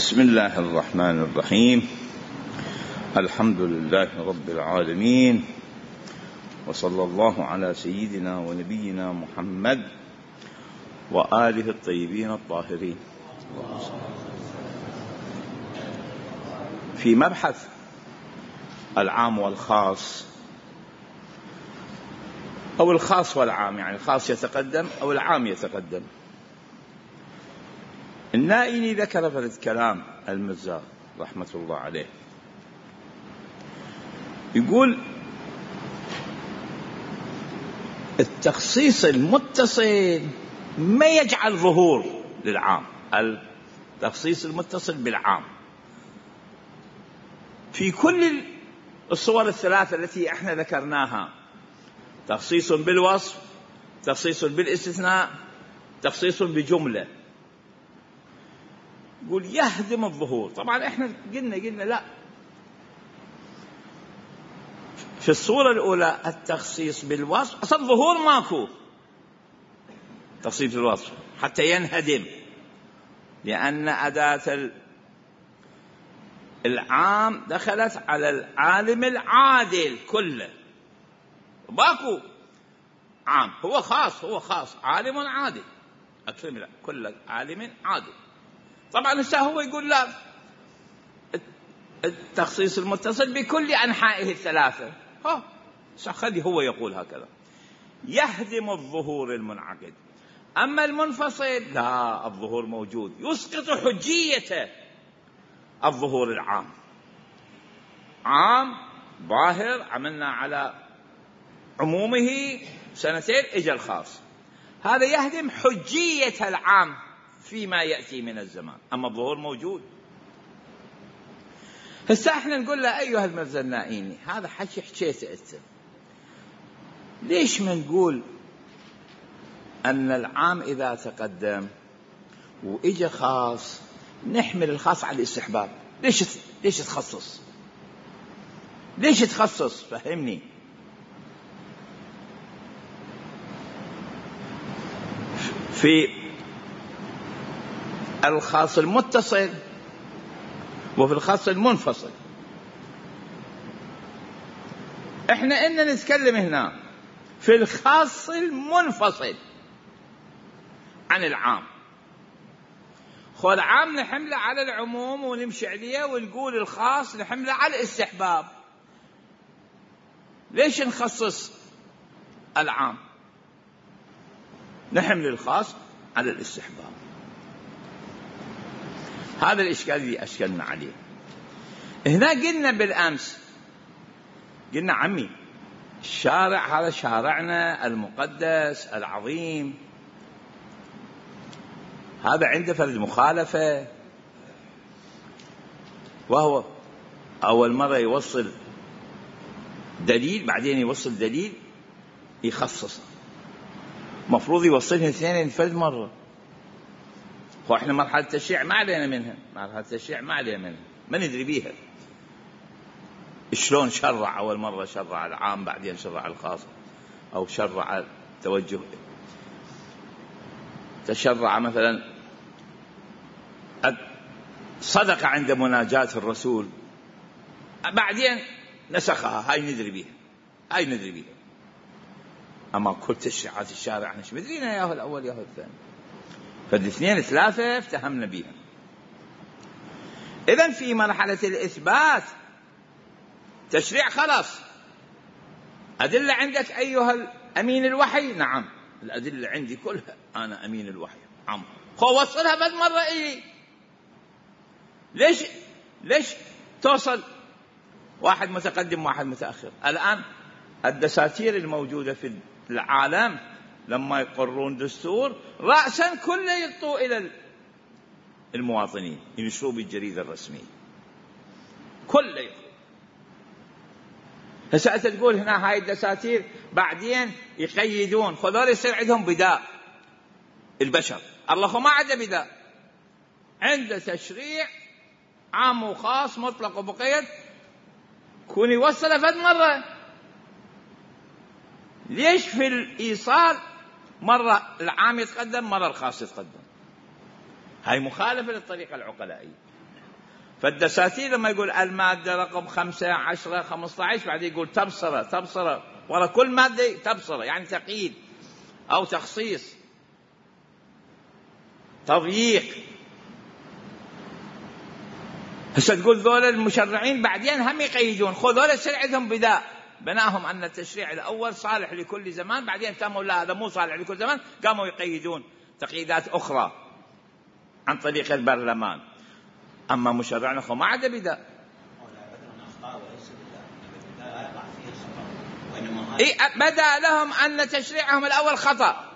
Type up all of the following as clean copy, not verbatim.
بسم الله الرحمن الرحيم. الحمد لله رب العالمين، وصلى الله على سيدنا ونبينا محمد وآله الطيبين الطاهرين. في مبحث العام والخاص، أو الخاص والعام، يعني الخاص يتقدم أو العام يتقدم. النائني ذكر في كلام المزار رحمة الله عليه، يقول التخصيص المتصل ما يجعل ظهور للعام. التخصيص المتصل بالعام في كل الصور الثلاثة التي احنا ذكرناها: تخصيص بالوصف، تخصيص بالاستثناء، تخصيص بجملة. يقول يهدم الظهور. طبعا احنا قلنا لا، في الصورة الأولى التخصيص بالوصف أصلا ظهور ماكو، تخصيص بالوصف حتى ينهدم، لأن أداة العام دخلت على العالم العادل كله، باكو عام، هو خاص عالم عادل، أكرم لا كل عالم عادل. طبعا هو يقول لا، التخصيص المتصل بكل أنحائه الثلاثة، خلي هو يقول هكذا، يهدم الظهور المنعقد. أما المنفصل لا، الظهور موجود، يسقط حجية الظهور العام. عام ظاهر، عملنا على عمومه سنتين، اجى الخاص، هذا يهدم حجية العام فيما يأتي من الزمان. أما الظهور موجود. هسه احنا نقول له أيها المرزا النائني، هذا حكيته أنت، ليش ما نقول أن العام إذا تقدم وإجا خاص نحمل الخاص على الاستحباب؟ ليش تخصص؟ ليش تخصص؟ فهمني. في الخاص المتصل وفي الخاص المنفصل، احنا إننا نتكلم هنا في الخاص المنفصل عن العام. خو العام نحمله على العموم ونمشي عليه، ونقول الخاص نحمله على الاستحباب. ليش نخصص العام؟ نحمل الخاص على الاستحباب. هذا الإشكال اللي أشكلنا عليه. هنا قلنا بالأمس، قلنا عمي الشارع هذا شارعنا المقدس العظيم، هذا عنده فرد مخالفة، وهو أول مرة يوصل دليل، بعدين يوصل دليل يخصصه، مفروض يوصلها اثنين فرد مرة. وإحنا مرحلة التشريع ما علينا منها، مرحلة التشريع ما علينا منها، ما ندري بيها. شلون شرع أول مرة؟ شرع العام، بعدين شرع الخاص، أو شرع توجه، تشرع مثلا صدق عند مناجاة الرسول، بعدين نسخها، هاي ندري بيها. أما كل تشريعات الشارع احنا شو مدرينا، ياهو الأول ياهو الثاني، فالاثنين ثلاثة افتهمنا بيها. إذن في مرحلة الإثبات تشريع خلاص، أدلة عندك أيها الأمين الوحي؟ نعم، الأدلة عندي كلها، أنا أمين الوحي. خو وصلها بد مرة إيه؟ ليش توصل واحد متقدم واحد متأخر؟ الآن الدساتير الموجودة في العالم لما يقرون دستور رأسا كله يعطوا إلى المواطنين ينشروا بالجريدة الرسمية، كله يعطوا. هسه أنت تقول هنا هاي الدساتير بعدين يقيدون، خذول يصير عندهم بداء البشر. الله ما عنده بداء، عنده تشريع عام وخاص مطلق ومقيد، كون يوصل فد مرة. ليش في الإيصال مرة العام يتقدم مرة الخاص يتقدم؟ هاي مخالفة للطريقة العقلائية. فالدساتير لما يقول المادة رقم 5 10 15 بعدين يقول تبصرة ورا كل مادة تبصرة، يعني تقييد أو تخصيص تضييق. هسه تقول ذول المشرعين بعدين هم يقيدون، خذ ذول يصير عندهم بداء، بناهم أن التشريع الأول صالح لكل زمان، بعدين قاموا لا هذا مو صالح لكل زمان، قاموا يقيدون تقييدات أخرى عن طريق البرلمان. أما مشرعنا ما عاد بداء. بدا لهم أن تشريعهم الأول خطأ.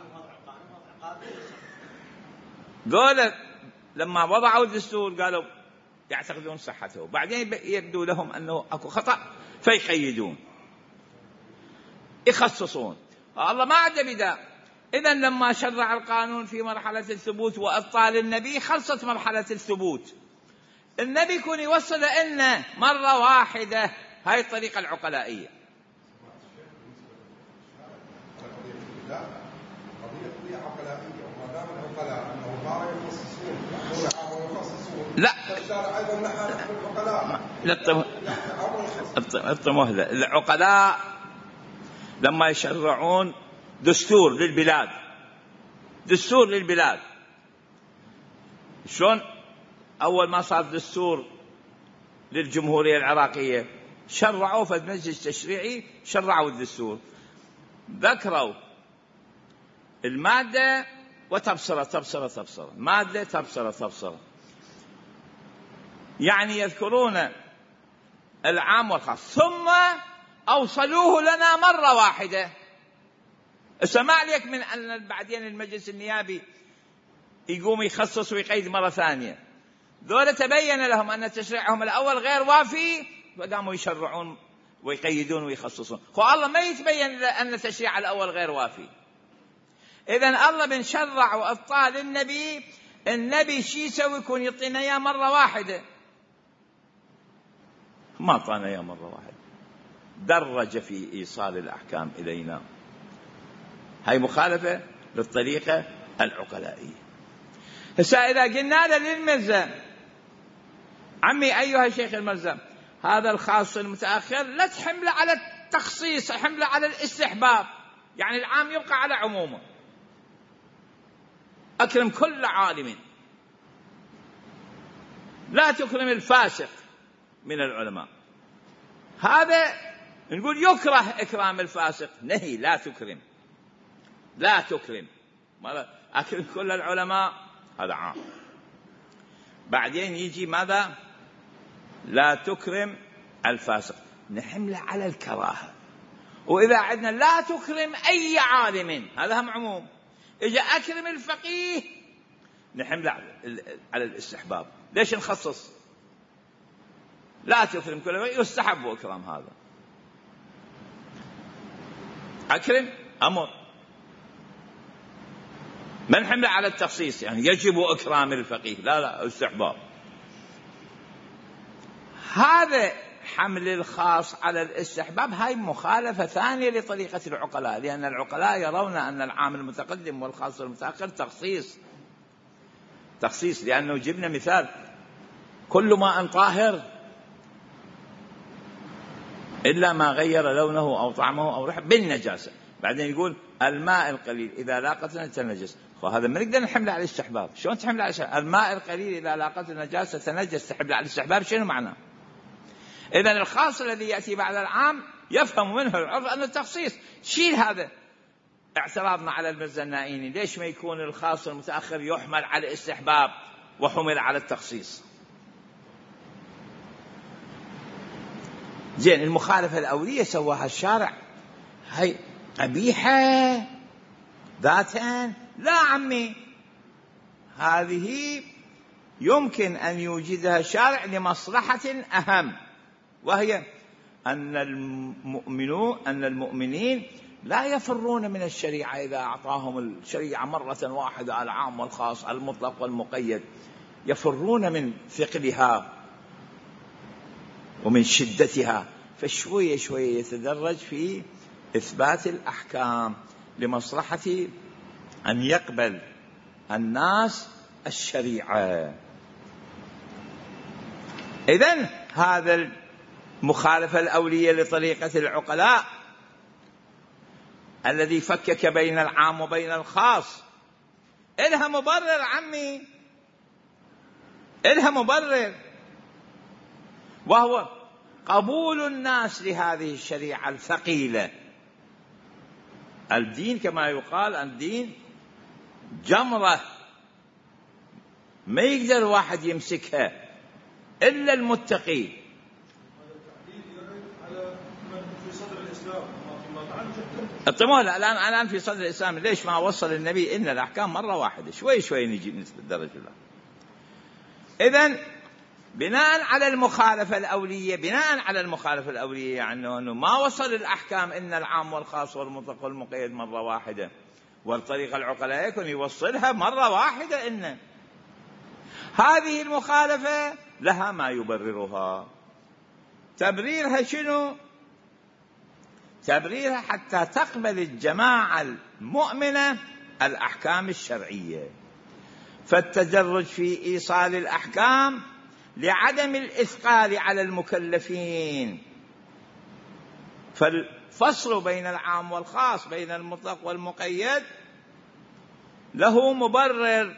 قالوا لما وضعوا الدستور قالوا يعتقدون صحته، بعدين يبدو لهم أنه أكو خطأ فيقيدون يخصصون. الله ما عاد بداء. إذن لما شرع القانون في مرحلة الثبوت وإبطال النبي خلصت مرحلة الثبوت. النبي يكون يوصل لنا مرة واحدة، هاي الطريقة العقلائية. لا العقلاء لما يشرعون دستور للبلاد شلون أول ما صار دستور للجمهورية العراقية شرعوا في المجلس التشريعي، شرعوا الدستور، ذكروا المادة وتبصرة مادة تبصرة، يعني يذكرون العام والخاص، ثم أوصلوه لنا مرة واحدة. اسمع عليك من أن بعدين المجلس النيابي يقوم يخصص ويقيد مرة ثانية. ذولا تبين لهم أن تشريعهم الأول غير وافي وقاموا يشرعون ويقيدون ويخصصون. الله ما يتبين أن تشريع الأول غير وافي. إذن الله من شرع وأبطال النبي شي يسوي؟ يكون يعطينا إياه مرة واحدة، ما أعطانا إياه مرة واحدة، درج في إيصال الأحكام إلينا. هاي مخالفة للطريقة العقلائية. هسا إذا قلنا للملزم عمي أيها الشيخ الملزم هذا الخاص المتأخر لا تحمله على التخصيص، حمله على الاستحباب، يعني العام يبقى على عمومه، أكرم كل عالم، لا تكرم الفاسق من العلماء. هذا نقول يكره إكرام الفاسق، نهي لا تكرم أكرم كل العلماء، هذا عام. بعدين يجي ماذا؟ لا تكرم الفاسق، نحمله على الكراهة. وإذا عدنا لا تكرم أي عالم، هذا هم عموم. إذا أكرم الفقيه نحمله على الاستحباب. ليش نخصص؟ لا تكرم كل يستحب إكرام هذا، أكرم أمر، ما نحمله على التخصيص، يعني يجب إكرام الفقيه، لا استحباب. هذا حمل الخاص على الاستحباب هاي مخالفة ثانية لطريقة العقلاء، لأن العقلاء يرون أن العام المتقدم والخاص المتأخر تخصيص، لأنه جبنا مثال كل ماء طاهر إلا ما غير لونه أو طعمه أو ريحه بالنجاسة. بعدين يقول الماء القليل إذا لاقت تنجس، وهذا ما نقدر نحمله على الاستحباب. شلون تحمله على الاستحباب؟ الماء القليل إذا لاقت النجاسة تنجس، تحمله على الاستحباب، شنو معناه؟ إذن الخاص الذي يأتي بعد العام يفهم منه العرف أن التخصيص. شيل هذا اعتراضنا على المرزا النائيني، ليش ما يكون الخاص المتأخر يحمل على الاستحباب وحمل على التخصيص؟ زين، المخالفة الأولية سواها الشارع هاي قبيحة ذاتا، لا عمي، هذه يمكن أن يوجدها الشارع لمصلحة أهم، وهي أن المؤمنين لا يفرون من الشريعة إذا أعطاهم الشريعة مرة واحدة على العام والخاص، على المطلق والمقيد، يفرون من ثقلها ومن شدتها، فشوية شوية يتدرج في إثبات الأحكام لمصلحة أن يقبل الناس الشريعة. إذن هذا المخالفة الأولية لطريقة العقلاء الذي فكك بين العام وبين الخاص إلها مبرر عمي، إلها مبرر، وهو قبول الناس لهذه الشريعة الثقيلة. الدين كما يقال الدين جمرة ما يقدر واحد يمسكها إلا المتقي. الطموح الآن في صدر الإسلام، ليش ما وصل النبي إن الأحكام مرة واحدة؟ شوي شوي نجي نسبة الدرجة الله. إذن بناء على المخالفة الأولية يعني أنه ما وصل الأحكام إن العام والخاص والمطلق والمقيد مرة واحدة، والطريقة العقلاء يكون يوصلها مرة واحدة. إن هذه المخالفة لها ما يبررها. تبريرها شنو؟ تبريرها حتى تقبل الجماعة المؤمنة الأحكام الشرعية، فالتدرج في إيصال الأحكام لعدم الإثقال على المكلفين، فالفصل بين العام والخاص بين المطلق والمقيد له مبرر.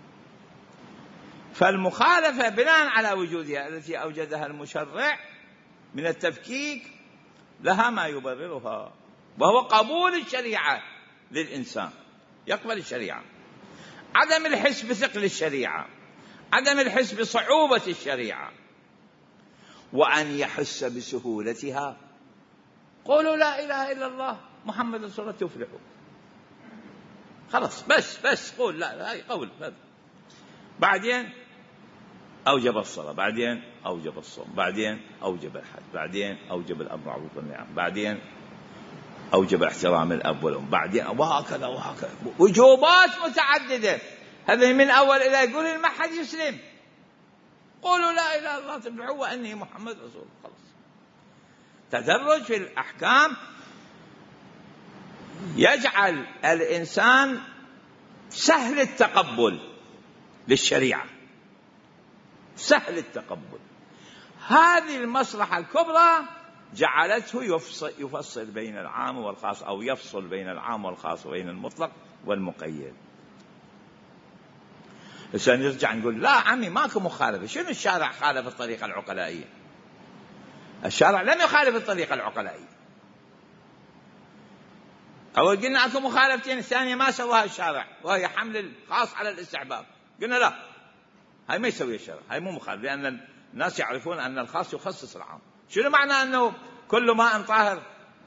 فالمخالفة بناء على وجودها التي أوجدها المشرع من التفكيك لها ما يبررها، وهو قبول الشريعة للإنسان، يقبل الشريعة، عدم الحس بثقل الشريعة، عدم الحس بصعوبة الشريعة، وأن يحس بسهولتها. قولوا لا إله إلا الله محمد رسول الله تفلحوا. خلاص بس قول لا قول. بعدين أوجب الصلاة، بعدين أوجب الصوم، بعدين أوجب الحج، بعدين أوجب الأمر بالمعروف والنهي عن المنكر، بعدين أوجب احترام الأب والأم، بعدين وهكذا وجوبات متعددة. هذا من أول إلى يقول ما حد يسلم، قولوا لا إله إلا الله تفلحوا وأني محمد رسول الله. خلاص. تدرج في الأحكام يجعل الإنسان سهل التقبل للشريعة، سهل التقبل. هذه المصلحة الكبرى جعلته يفصل بين العام والخاص، أو يفصل بين العام والخاص وبين المطلق والمقيد. عشان نرجع نقول لا عمي ماكو مخالفة. شنو الشارع خالف الطريقة العقلائية؟ الشارع لم يخالف الطريقة العقلائية. أول قلنا أكو مخالفتين، الثانية ما سواها الشارع وهي حمل الخاص على الاستحباب. قلنا لا، هاي ما يسوي الشارع، هاي مو مخالف، لأن الناس يعرفون أن الخاص يخصص العام. شنو معنى أنه كل ماء طاهر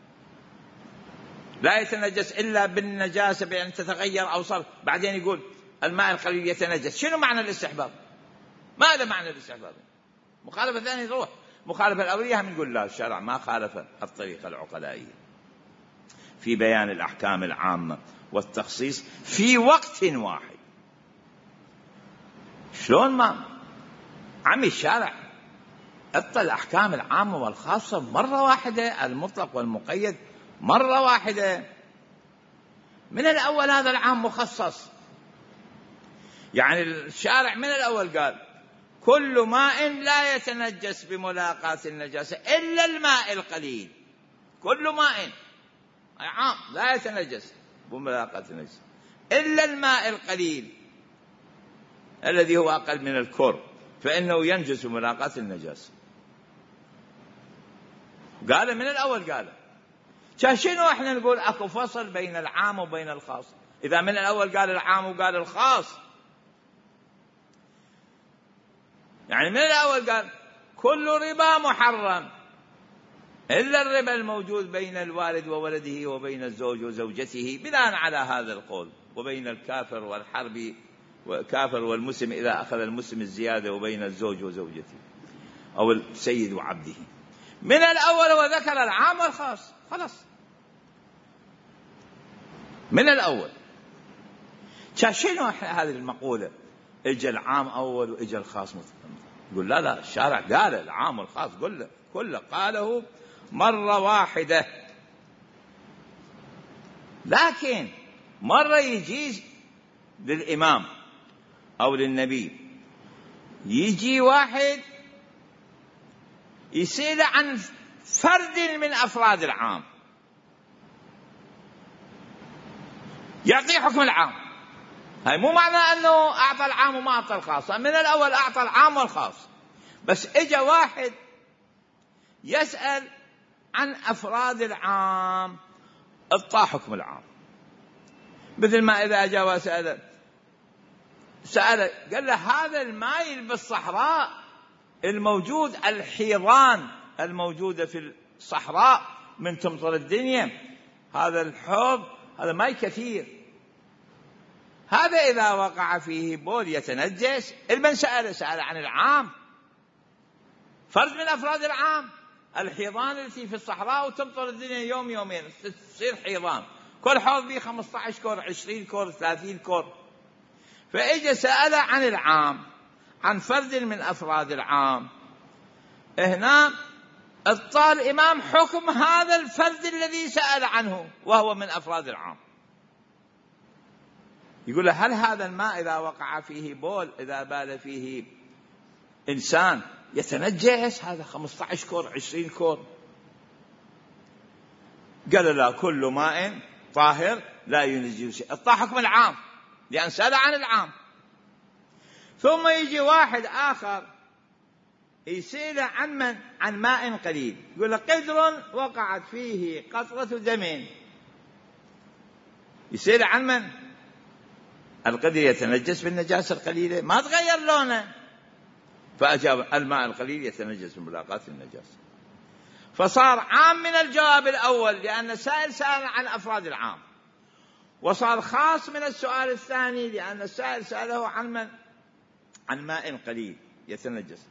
لا يتنجس إلا بالنجاسة بأن تتغير أو صرف، بعدين يقول الماء القليل يتنجس؟ شنو معنى الاستحباب؟ ماذا معنى الاستحباب؟ مخالفة ثانية تروح. مخالفة الأولية هم نقول لا، الشارع ما خالف الطريقة العقلائية في بيان الأحكام العامة والتخصيص في وقت واحد. شلون ما عمي الشارع أعطى الأحكام العامة والخاصة مرة واحدة، المطلق والمقيد مرة واحدة. من الأول هذا العام مخصص، يعني الشارع من الأول قال كل ماء لا يتنجس بملاقاة النجاسة إلا الماء القليل. كل ماء عام لا يتنجس بملاقاة النجاسة إلا الماء القليل الذي هو أقل من الكر، فإنه ينجس بملاقاة النجاسة. قال من الأول قال. شنو احنا نقول اكو فصل بين العام وبين الخاص؟ إذا من الأول قال العام وقال الخاص، يعني من الأول قال كل ربا محرم إلا الربا الموجود بين الوالد وولده وبين الزوج وزوجته بناء على هذا القول، وبين الكافر والحربي والكافر والمسلم إذا أخذ المسلم الزيادة، وبين الزوج وزوجته أو السيد وعبده. من الأول وذكر العام والخاص. خلاص من الأول. شنو هذه المقولة اجى العام أول واجى الخاص يقول لا الشارع قال العام والخاص كله قاله مرة واحدة. لكن مرة يجي للإمام أو للنبي، يجي واحد يسأل عن فرد من أفراد العام يعطي حكم العام. هاي مو معنى أنه أعطى العام وما أعطى الخاص، من الأول أعطى العام والخاص، بس إجا واحد يسأل عن أفراد العام أعطى حكم العام. مثل ما إذا جاء وسأل قال له هذا الماء بالصحراء الموجود، الحيضان الموجودة في الصحراء من تمطر الدنيا، هذا الحوض هذا ماء كثير، هذا إذا وقع فيه بول يتنجس. المن سأل عن العام، فرد من أفراد العام، الحيضان التي في الصحراء وتمطر الدنيا يوم يومين تصير حيضان، كل حوض به 15 كور 20 كور 30 كور. فإجا سأل عن العام، عن فرد من أفراد العام. هنا اعطى الإمام حكم هذا الفرد الذي سأل عنه وهو من أفراد العام. يقول له هل هذا الماء إذا وقع فيه بول، إذا بال فيه إنسان يتنجس؟ هذا 15 كور 20 كور. قال لا، كل ماء طاهر لا ينجس شيء. اعطى حكم العام لأن سأل عن العام. ثم يجي واحد آخر يسأل عن من؟ عن ماء قليل. يقول له قدر وقعت فيه قطرة دم. يسأل عن من؟ القدر يتنجس بالنجاسة القليلة، ما تغير لونه. فأجاب الماء القليل يتنجس بملاقاة النجاسة. فصار عام من الجواب الأول لأن السائل سأل عن أفراد العام، وصار خاص من السؤال الثاني لأن السائل سأله عن من؟ عن ماء قليل يتنجس.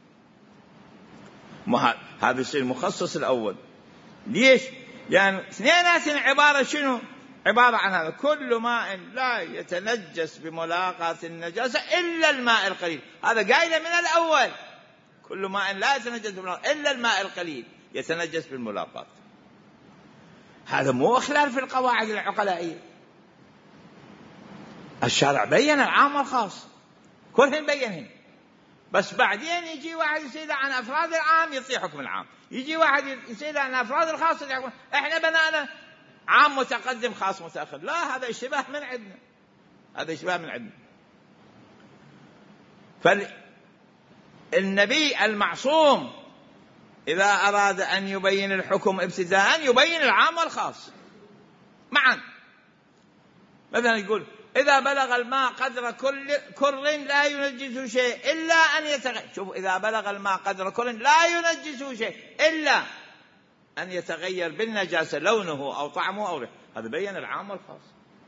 هذا يصير مخصص الأول. ليش؟ يعني اثنيناتهم عبارة شنو؟ عبارة عن هذا: كل ماء لا يتنجس بملاقاة النجاسة إلا الماء القليل. هذا قايله من الأول، كل ماء لا يتنجس بملاقاة إلا الماء القليل يتنجس بالملاقاة. هذا مو إخلال في القواعد العقلائية. الشارع بين العام والخاص كلهم بينهم، بس بعدين يجي واحد يسأل عن أفراد العام يعطي حكم العام، يجي واحد يسأل عن أفراد الخاص يعطي حكم. إحنا بنانا عام متقدم خاص متأخر. لا، هذا اشتباه من عندنا، هذا اشتباه من عندنا. فالنبي المعصوم إذا أراد أن يبين الحكم ابتداء يبين العام والخاص معا. مثلا يقول إذا بلغ الماء قدر كر لا ينجس شيء إلا أن يتغير. شوفوا، إذا بلغ الماء قدر كر لا ينجس شيء إلا أن يتغير بالنجاسة لونه أو طعمه أو ريحه. هذا بين العام والخاص.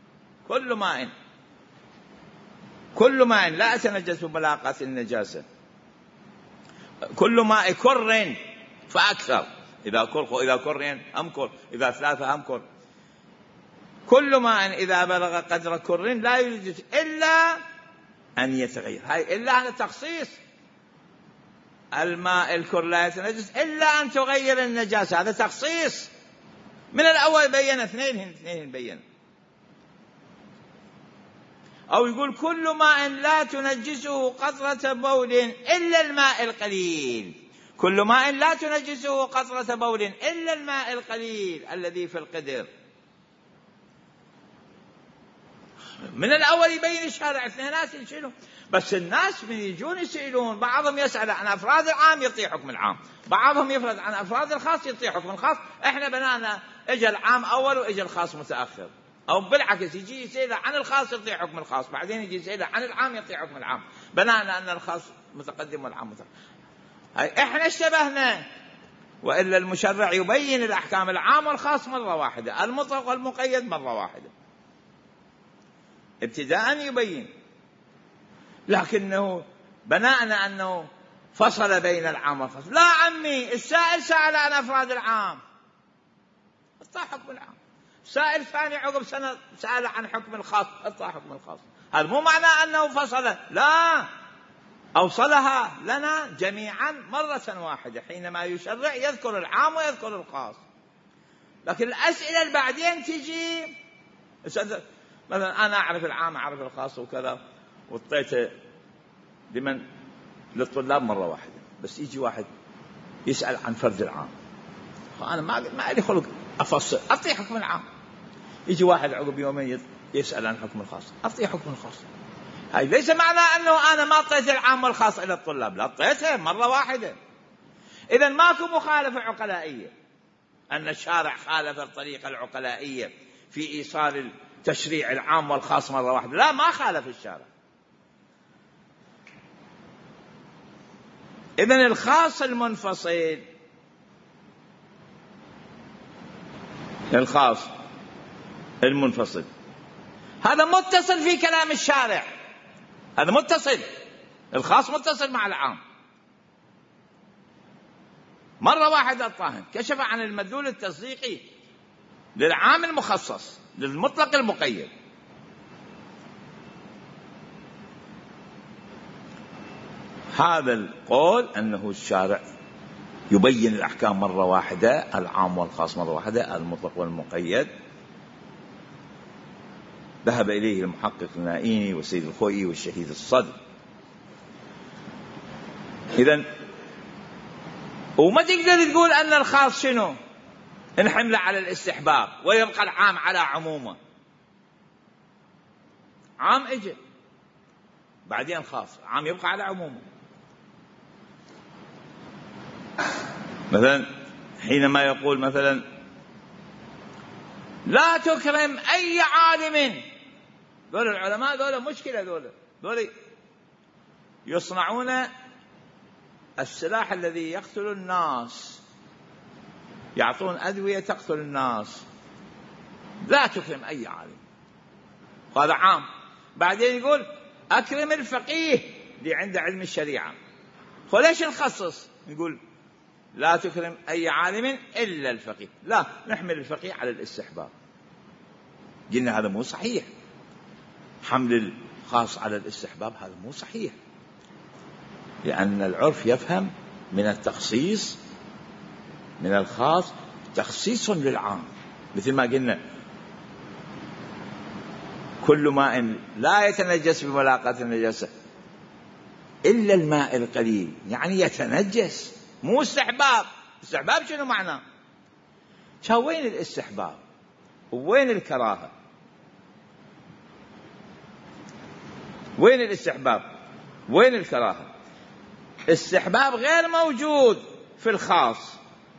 كل ماء لا يتنجس بملاقاة النجاسة، كل ماء كر فأكثر، إذا كر أم كر، إذا ثلاثة أم كر. كل ماء إذا بلغ قدر كر لا ينجس إلا أن يتغير. هاي إلا هذا تخصيص. الماء الكر لا يتنجس إلا أن تغير النجاسة، هذا تخصيص. من الأول بين اثنين بين. أو يقول كل ماء لا تنجسه قطرة بول إلا الماء القليل. كل ماء لا تنجسه قطرة بول إلا الماء القليل الذي في القدر. من الأول يبين الشارع اثنين شنو. بس الناس من يجون يسألون، بعضهم يسأل عن أفراد العام يعطي حكم العام، بعضهم يفرد عن أفراد الخاص يعطي حكم الخاص. إحنا بنانا إجا العام أول وإجا الخاص متأخر، أو بالعكس يجي يسأل عن الخاص يعطي حكم الخاص، بعدين يجي يسأل عن العام يعطي حكم العام. بنانا أن الخاص متقدم والعام متأخر. إحنا اشتبهنا، وإلا المشرع يبين الأحكام العام والخاص مرة واحدة، المطلق والمقيد مرة واحدة، ابتداء يبين. لكنه بناءنا أنه فصل بين العام والخاص. لا عمي، السائل سأل عن أفراد العام اعطى حكم العام، سائل ثاني عقب سنة سأل عن حكم الخاص اعطى حكم الخاص. هذا مو معنى أنه فصل، لا، أوصلها لنا جميعا مرة واحدة. حينما يشرع يذكر العام ويذكر الخاص. لكن الأسئلة اللي بعدين تجي، مثلا أنا أعرف العام أعرف الخاص وكذا، وطيته للطلاب مرة واحدة، بس يجي واحد يسأل عن فرد العام، فأنا ما لي خلق أفصل، أعطيه حكم العام. يجي واحد عقب يومين يسأل عن حكم الخاص، أعطيه حكم الخاص. هاي ليس معنى أنه أنا ما أعطيت العام والخاص إلى الطلاب، لا، أعطيته مرة واحدة. إذن ماكو مخالفة عقلائية، أن الشارع خالف الطريقة العقلائية في إيصال التشريع العام والخاص مرة واحدة، لا، ما خالف الشارع. إذن الخاص المنفصل، الخاص المنفصل هذا متصل في كلام الشارع، هذا متصل، الخاص متصل مع العام. مرة واحدة الطاهن كشف عن المدلول التصديقي للعام المخصص للمطلق المقيد. هذا القول أنه الشارع يبين الأحكام مرة واحدة، العام والخاص مرة واحدة، المطلق والمقيد، ذهب إليه المحقق النائيني والسيد الخوئي والشهيد الصدر. إذن وما تقدر تقول أن الخاص شنو نحمله على الاستحباب ويبقى العام على عمومه. عام اجى بعدين خاص، عام يبقى على عمومه. مثلا حينما يقول مثلا لا تكرم أي عالم، دول العلماء دول مشكلة، دول يصنعون السلاح الذي يقتل الناس، يعطون أدوية تقتل الناس. لا تكرم أي عالم، هذا عام. بعدين يقول أكرم الفقيه اللي عنده علم الشريعة، فليش نخصص نقول لا تكرم أي عالم إلا الفقيه؟ لا، نحمل الفقيه على الاستحباب. قلنا هذا مو صحيح، حمل الخاص على الاستحباب هذا مو صحيح، لأن العرف يفهم من التخصيص، من الخاص تخصيص للعام. مثل ما قلنا كل ماء لا يتنجس بملاقاة النجاسة إلا الماء القليل، يعني يتنجس، مو استحباب. استحباب شنو معناه؟ وين الاستحباب وين الكراهة؟ وين الاستحباب وين الكراهة؟ استحباب غير موجود في الخاص،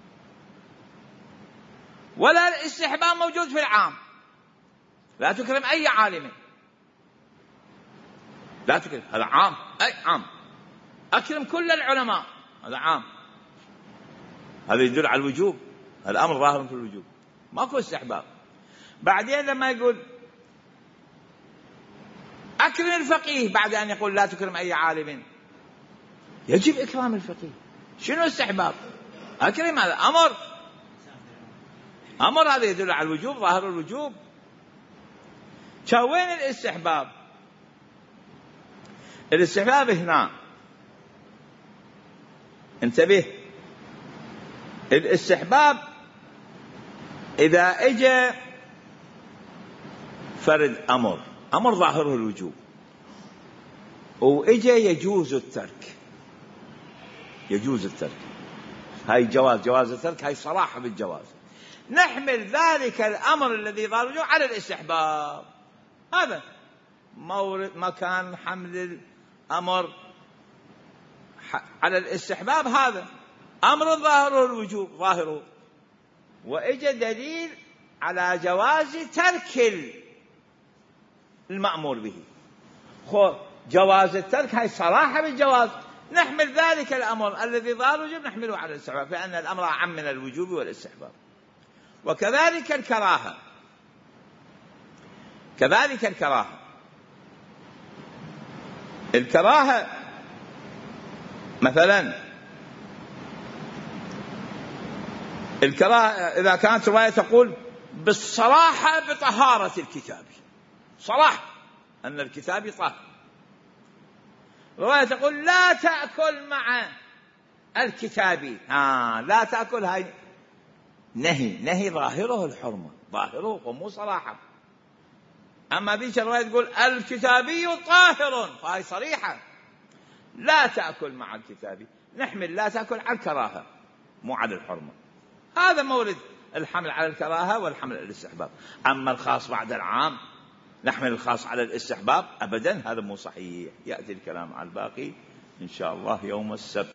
ولا الاستحباب موجود في العام. لا تكرم أي عالم، لا تكرم، هذا عام، أي عام. أكرم كل العلماء، هذا عام، هذا يدل على الوجوب، الأمر ظاهر في الوجوب، ماكو استحباب. بعدين لما يقول أكرم الفقيه بعد أن يقول لا تكرم أي عالم، يجب إكرام الفقيه. شنو استحباب؟ أكرم، هذا أمر، هذا يدل على الوجوب، ظاهر الوجوب. وين الاستحباب؟ الاستحباب هنا، انتبه، الاستحباب إذا اجى فرد أمر ظاهره الوجوب، وإجى يجوز الترك، هاي جواز الترك، هاي صراحة بالجواز، نحمل ذلك الأمر الذي ظاهره الوجوب على الاستحباب. هذا مكان حمل الأمر على الاستحباب، هذا أمر ظاهره الوجوب، ظاهره، وإجى دليل على جواز ترك المأمور به. جواز الترك هاي صراحة بالجواز، نحمل ذلك الأمر الذي ظاهره الوجوب نحمله على الاستحباب، فإن الأمر أعم من الوجوب والاستحباب. وكذلك الكراهة، الكراهة مثلا، الكراهة إذا كانت رواية تقول بالصراحة بطهارة الكتاب، صراحة أن الكتاب طاهر، رواية تقول لا تأكل مع الكتاب، لا تأكل، هاي نهي ظاهره الحرمة، ظاهره ومو صراحة. أما ذيك الرواية تقول الكتابي طاهر، فهي صريحة، لا تأكل مع الكتابي، نحمل لا تأكل على الكراهة. مو على الحرمة. هذا مورد الحمل على الكراهة والحمل على الاستحباب. أما الخاص بعد العام نحمل الخاص على الاستحباب أبدا، هذا مو صحيح. يأتي الكلام على الباقي إن شاء الله يوم السبت.